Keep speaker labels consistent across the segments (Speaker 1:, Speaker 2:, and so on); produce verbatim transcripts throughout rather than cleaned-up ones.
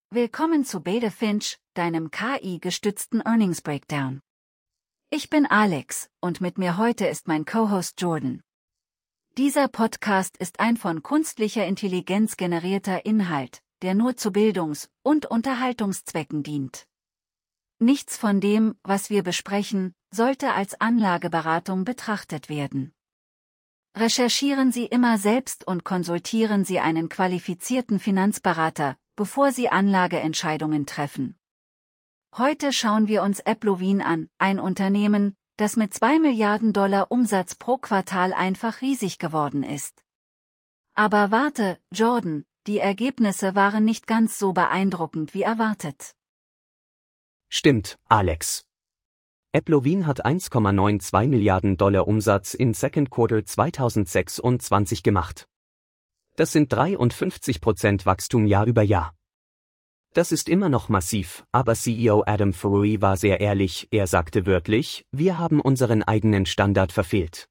Speaker 1: Willkommen zu Beta Finch, deinem K I-gestützten Earnings Breakdown. Ich bin Alex, und mit mir heute ist mein Co-Host Jordan. Dieser Podcast ist ein von künstlicher Intelligenz generierter Inhalt, der nur zu Bildungs- und Unterhaltungszwecken dient. Nichts von dem, was wir besprechen, sollte als Anlageberatung betrachtet werden. Recherchieren Sie immer selbst und konsultieren Sie einen qualifizierten Finanzberater, bevor Sie Anlageentscheidungen treffen. Heute schauen wir uns AppLovin an, ein Unternehmen, das mit zwei Milliarden Dollar Umsatz pro Quartal einfach riesig geworden ist. Aber warte, Jordan, die Ergebnisse waren nicht ganz so beeindruckend wie erwartet.
Speaker 2: Stimmt, Alex. AppLovin hat eins Komma zweiundneunzig Milliarden Dollar Umsatz in Second Quarter zweitausendsechsundzwanzig gemacht. Das sind dreiundfünfzig Prozent Wachstum Jahr über Jahr. Das ist immer noch massiv, aber C E O Adam Foroughi war sehr ehrlich, er sagte wörtlich, wir haben unseren eigenen Standard verfehlt.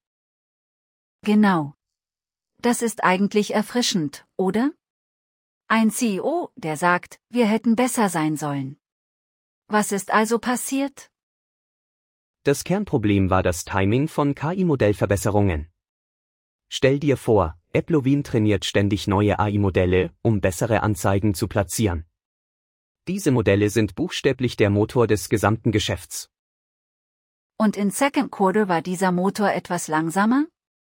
Speaker 1: Genau. Das ist eigentlich erfrischend, oder? Ein C E O, der sagt, wir hätten besser sein sollen. Was ist also passiert?
Speaker 2: Das Kernproblem war das Timing von K I-Modellverbesserungen. Stell dir vor, AppLovin trainiert ständig neue A I-Modelle, um bessere Anzeigen zu platzieren. Diese Modelle sind buchstäblich der Motor des gesamten Geschäfts.
Speaker 1: Und in Second Quarter war dieser Motor etwas langsamer?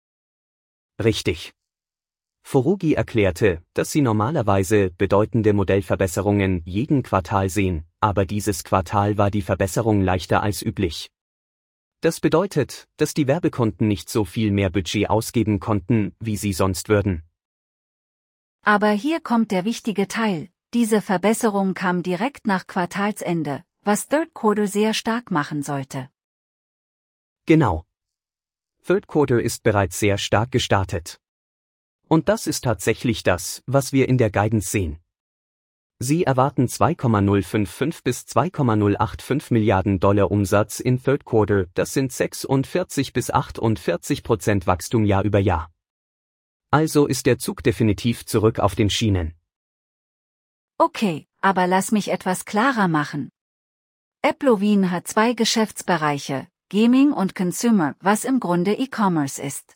Speaker 2: Richtig. Foroughi erklärte, dass sie normalerweise bedeutende Modellverbesserungen jeden Quartal sehen, aber dieses Quartal war die Verbesserung leichter als üblich. Das bedeutet, dass die Werbekunden nicht so viel mehr Budget ausgeben konnten, wie sie sonst würden.
Speaker 1: Aber hier kommt der wichtige Teil. Diese Verbesserung kam direkt nach Quartalsende, was Third Quarter sehr stark machen sollte.
Speaker 2: Genau. Third Quarter ist bereits sehr stark gestartet. Und das ist tatsächlich das, was wir in der Guidance sehen. Sie erwarten zwei Komma null fünf fünf bis zwei Komma null acht fünf Milliarden Dollar Umsatz in Third Quarter, das sind sechsundvierzig bis achtundvierzig Prozent Wachstum Jahr über Jahr. Also ist der Zug definitiv zurück auf den Schienen.
Speaker 1: Okay, aber lass mich etwas klarer machen. AppLovin hat zwei Geschäftsbereiche, Gaming und Consumer, was im Grunde E-Commerce ist.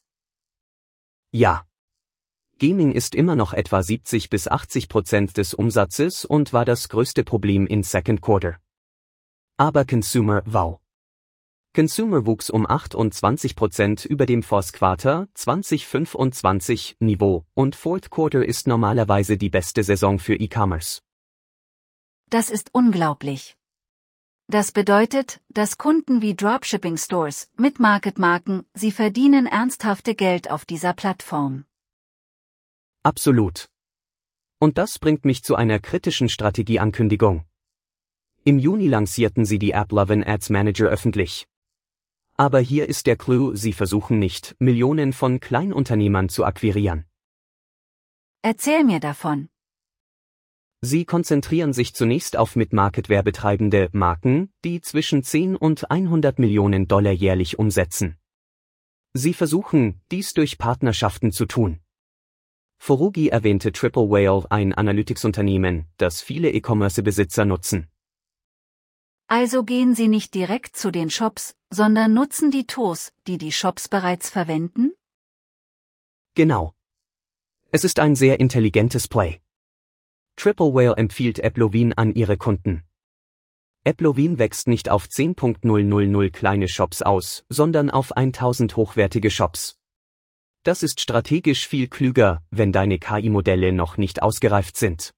Speaker 2: Ja. Gaming ist immer noch etwa siebzig bis achtzig Prozent des Umsatzes und war das größte Problem in Second Quarter. Aber Consumer, wow. Consumer wuchs um achtundzwanzig Prozent über dem Fourth Quarter zweitausendfünfundzwanzig Niveau und Fourth Quarter ist normalerweise die beste Saison für E-Commerce.
Speaker 1: Das ist unglaublich. Das bedeutet, dass Kunden wie Dropshipping Stores, Mid-Market-Marken, sie verdienen ernsthafte Geld auf dieser Plattform.
Speaker 2: Absolut. Und das bringt mich zu einer kritischen Strategieankündigung. Im Juni lancierten sie die AppLovin Ads Manager öffentlich. Aber hier ist der Clou, sie versuchen nicht, Millionen von Kleinunternehmern zu akquirieren.
Speaker 1: Erzähl mir davon.
Speaker 2: Sie konzentrieren sich zunächst auf Mid-Market-Werbetreibende Marken, die zwischen zehn und hundert Millionen Dollar jährlich umsetzen. Sie versuchen, dies durch Partnerschaften zu tun. Foroughi erwähnte Triple Whale, ein Analytics-Unternehmen, das viele E-Commerce-Besitzer nutzen.
Speaker 1: Also gehen sie nicht direkt zu den Shops, sondern nutzen die Tools, die die Shops bereits verwenden?
Speaker 2: Genau. Es ist ein sehr intelligentes Play. Triple Whale empfiehlt AppLovin an ihre Kunden. AppLovin wächst nicht auf zehn Komma null kleine Shops aus, sondern auf tausend hochwertige Shops. Das ist strategisch viel klüger, wenn deine K I-Modelle noch nicht ausgereift sind.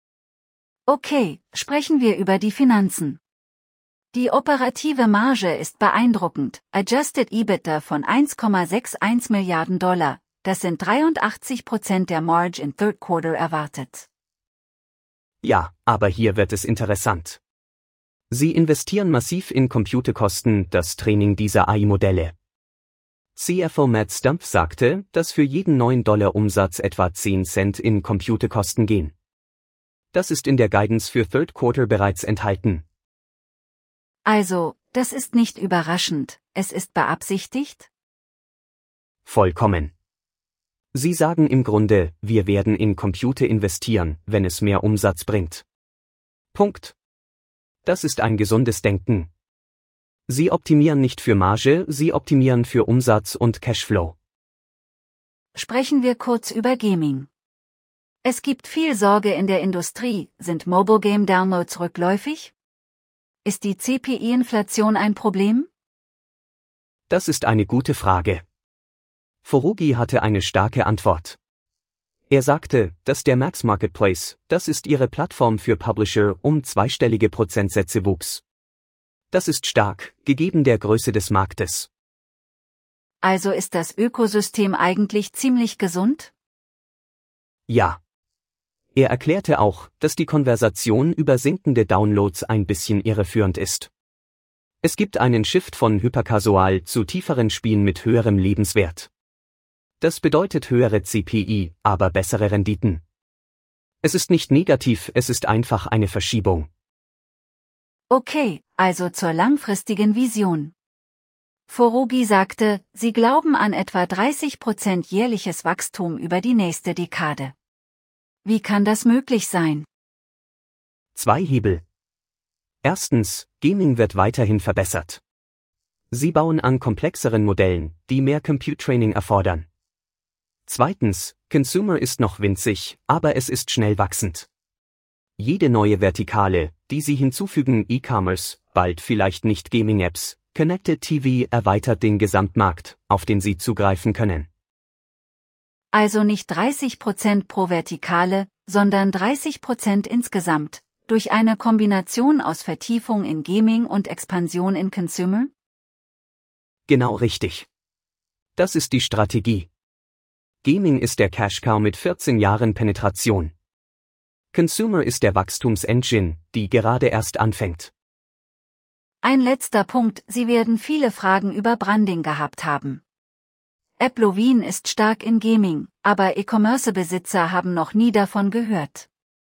Speaker 1: Okay, sprechen wir über die Finanzen. Die operative Marge ist beeindruckend, Adjusted EBITDA von eins Komma einundsechzig Milliarden Dollar, das sind dreiundachtzig Prozent der Marge in Third Quarter erwartet.
Speaker 2: Ja, aber hier wird es interessant. Sie investieren massiv in Computerkosten, das Training dieser A I-Modelle. C F O Matt Stumpf sagte, dass für jeden neuen Dollar Umsatz etwa zehn Cent in Computerkosten gehen. Das ist in der Guidance für Third Quarter bereits enthalten.
Speaker 1: Also, das ist nicht überraschend, es ist beabsichtigt?
Speaker 2: Vollkommen. Sie sagen im Grunde, wir werden in Computer investieren, wenn es mehr Umsatz bringt. Punkt. Das ist ein gesundes Denken. Sie optimieren nicht für Marge, sie optimieren für Umsatz und Cashflow.
Speaker 1: Sprechen wir kurz über Gaming. Es gibt viel Sorge in der Industrie, sind Mobile Game Downloads rückläufig? Ist die C P I-Inflation ein Problem?
Speaker 2: Das ist eine gute Frage. Foroughi hatte eine starke Antwort. Er sagte, dass der Max Marketplace, das ist ihre Plattform für Publisher, um zweistellige Prozentsätze wuchs. Das ist stark, gegeben der Größe des Marktes.
Speaker 1: Also ist das Ökosystem eigentlich ziemlich gesund?
Speaker 2: Ja. Er erklärte auch, dass die Konversation über sinkende Downloads ein bisschen irreführend ist. Es gibt einen Shift von hypercasual zu tieferen Spielen mit höherem Lebenswert. Das bedeutet höhere C P I, aber bessere Renditen. Es ist nicht negativ, es ist einfach eine Verschiebung.
Speaker 1: Okay, also zur langfristigen Vision. Foroughi sagte, sie glauben an etwa dreißig Prozent jährliches Wachstum über die nächste Dekade. Wie kann das möglich sein?
Speaker 2: Zwei Hebel. Erstens, Gaming wird weiterhin verbessert. Sie bauen an komplexeren Modellen, die mehr Compute Training erfordern. Zweitens, Consumer ist noch winzig, aber es ist schnell wachsend. Jede neue Vertikale, die sie hinzufügen, E-Commerce, bald vielleicht nicht Gaming-Apps, Connected T V erweitert den Gesamtmarkt, auf den sie zugreifen können.
Speaker 1: Also nicht dreißig Prozent pro Vertikale, sondern dreißig Prozent insgesamt, durch eine Kombination aus Vertiefung in Gaming und Expansion in Consumer?
Speaker 2: Genau richtig. Das ist die Strategie. Gaming ist der Cash-Cow mit vierzehn Jahren Penetration. Consumer ist der Wachstumsengine, die gerade erst anfängt.
Speaker 1: Ein letzter Punkt, Sie werden viele Fragen über Branding gehabt haben. AppLovin ist stark in Gaming, aber E-Commerce-Besitzer haben noch nie davon gehört.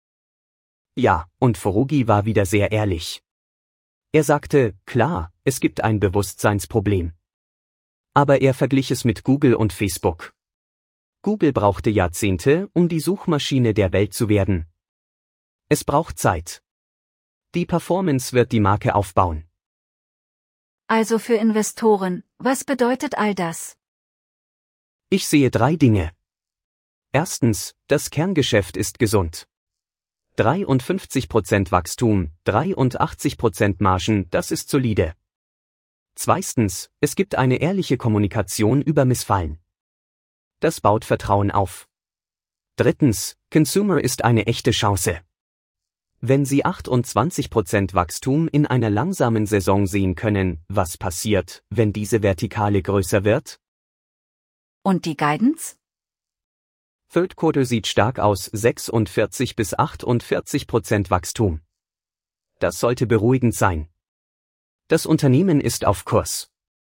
Speaker 2: Ja, und Foroughi war wieder sehr ehrlich. Er sagte, klar, es gibt ein Bewusstseinsproblem. Aber er verglich es mit Google und Facebook. Google brauchte Jahrzehnte, um die Suchmaschine der Welt zu werden. Es braucht Zeit. Die Performance wird die Marke aufbauen.
Speaker 1: Also für Investoren, was bedeutet all das?
Speaker 2: Ich sehe drei Dinge. Erstens, das Kerngeschäft ist gesund. dreiundfünfzig Prozent Wachstum, dreiundachtzig Prozent Margen, das ist solide. Zweitens, es gibt eine ehrliche Kommunikation über Missfallen. Das baut Vertrauen auf. Drittens, Consumer ist eine echte Chance. Wenn Sie achtundzwanzig Prozent Wachstum in einer langsamen Saison sehen können, was passiert, wenn diese Vertikale größer wird?
Speaker 1: Und die Guidance?
Speaker 2: Third Quarter sieht stark aus, sechsundvierzig bis achtundvierzig Prozent Wachstum. Das sollte beruhigend sein. Das Unternehmen ist auf Kurs.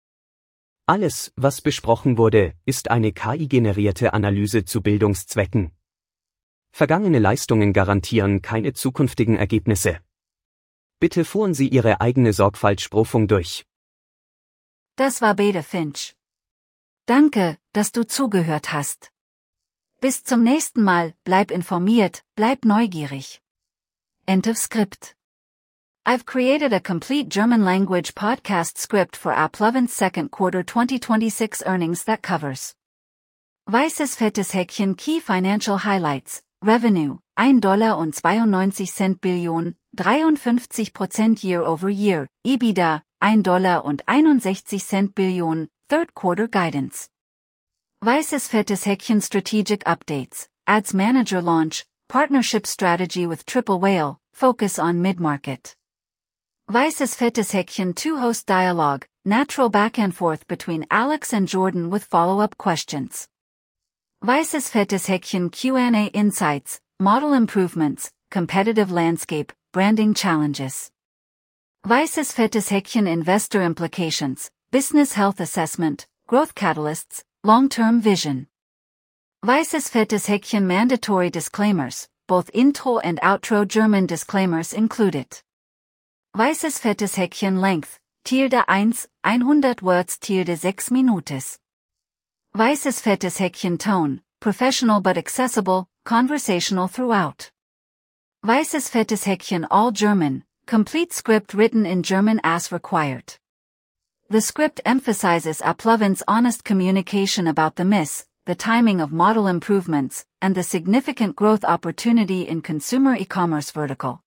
Speaker 2: Alles, was besprochen wurde, ist eine K I-generierte Analyse zu Bildungszwecken. Vergangene Leistungen garantieren keine zukünftigen Ergebnisse. Bitte führen Sie Ihre eigene Sorgfaltsprüfung durch.
Speaker 1: Das war Bede Finch. Danke, dass du zugehört hast. Bis zum nächsten Mal, bleib informiert, bleib neugierig. End of script. I've created a complete German language podcast script for AppLovin's second quarter twenty twenty-six earnings that covers weißes fettes Häkchen Key Financial Highlights, Revenue, ein Dollar und zweiundneunzig Cent Billion, dreiundfünfzig Prozent Year over Year, EBITDA, ein Dollar und einundsechzig Cent Billion, Third Quarter Guidance. Weißes fettes Häkchen Strategic Updates, Ads Manager Launch, Partnership Strategy with Triple Whale, Focus on Mid-Market. Weißes fettes Häkchen two-host dialogue, natural back and forth between Alex and Jordan with follow-up questions. Weißes fettes Häkchen Q and A insights, model improvements, competitive landscape, branding challenges. Weißes fettes Häkchen investor implications, business health assessment, growth catalysts, long-term vision. Weißes fettes Häkchen mandatory disclaimers, both intro and outro German disclaimers included. Weißes fettes Häkchen length, tilde eins, hundert words tilde sechs Minutes. Weißes fettes Häkchen tone, professional but accessible, conversational throughout. Weißes fettes Häkchen all German, complete script written in German as required. The script emphasizes Apploven's honest communication about the miss, the timing of model improvements, and the significant growth opportunity in consumer e-commerce vertical.